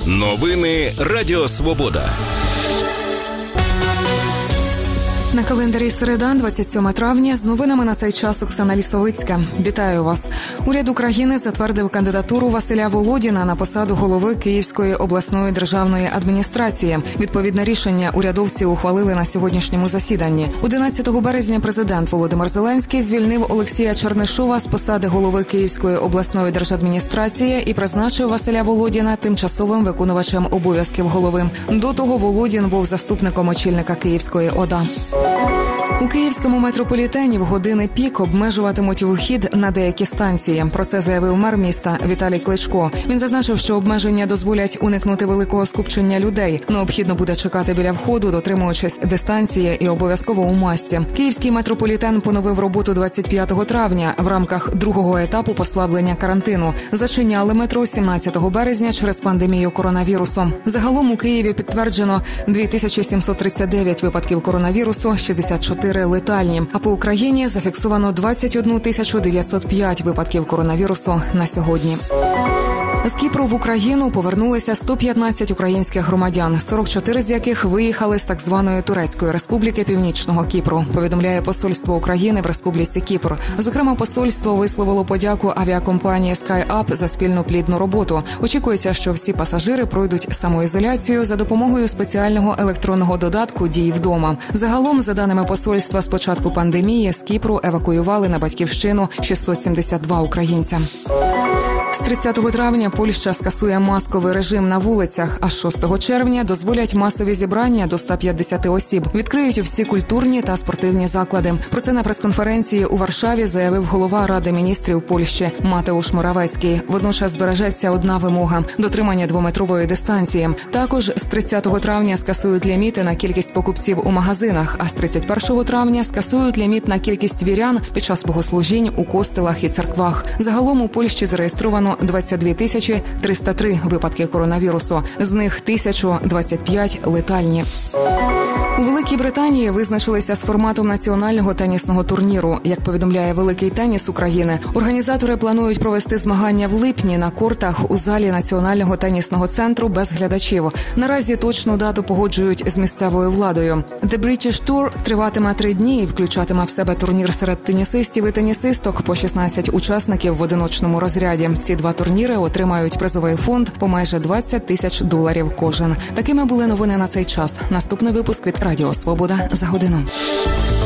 Новини Радіо Свобода. На календарі середа, 27 травня. З новинами на цей час Оксана Лісовицька. Вітаю вас. Уряд України затвердив кандидатуру Василя Володіна на посаду голови Київської обласної державної адміністрації. Відповідне рішення урядовці ухвалили на сьогоднішньому засіданні. 11 березня президент Володимир Зеленський звільнив Олексія Чернишова з посади голови Київської обласної держадміністрації і призначив Василя Володіна тимчасовим виконувачем обов'язків голови. До того Володін був заступником очільника Київської ОДА. У київському метрополітені в години пік обмежуватимуть вхід на деякі станції. Про це заявив мер міста Віталій Кличко. Він зазначив, що обмеження дозволять уникнути великого скупчення людей. Необхідно буде чекати біля входу, дотримуючись дистанції і обов'язково у масці. Київський метрополітен поновив роботу 25 травня в рамках другого етапу послаблення карантину. Зачиняли метро 17 березня через пандемію коронавірусу. Загалом у Києві підтверджено 2739 випадків коронавірусу, 64 летальні. А по Україні зафіксовано 21 905 випадків коронавірусу на сьогодні. З Кіпру в Україну повернулися 115 українських громадян, 44 з яких виїхали з так званої Турецької республіки Північного Кіпру, повідомляє посольство України в Республіці Кіпр. Зокрема, посольство висловило подяку авіакомпанії SkyUp за спільну плідну роботу. Очікується, що всі пасажири пройдуть самоізоляцію за допомогою спеціального електронного додатку «Дій вдома». Загалом, за даними посольства, з початку пандемії з Кіпру евакуювали на батьківщину 672 українця. З 30 травня Польща скасує масковий режим на вулицях, а з 6 червня дозволять масові зібрання до 150 осіб. Відкриють всі культурні та спортивні заклади. Про це на прес-конференції у Варшаві заявив голова Ради міністрів Польщі Матеуш Моравецький. Водночас збережеться одна вимога – дотримання 2-метрової дистанції. Також з 30 травня скасують ліміти на кількість покупців у магазинах, а з 31 травня скасують ліміт на кількість вірян під час богослужінь у костелах і церквах. Загалом у Польщі зареєстровано 22 303 випадки коронавірусу. З них 1025 летальні. У Великій Британії визначилися з форматом національного тенісного турніру. Як повідомляє Великий теніс України, організатори планують провести змагання в липні на кортах у залі Національного тенісного центру без глядачів. Наразі точну дату погоджують з місцевою владою. The British Tour триватиме 3 дні і включатиме в себе турнір серед тенісистів і тенісисток по 16 учасників в одиночному розряді. Ці 2 турніри отримають призовий фонд по майже $20 000 кожен. Такими були новини на цей час. Наступний випуск від Радіо Свобода за годину.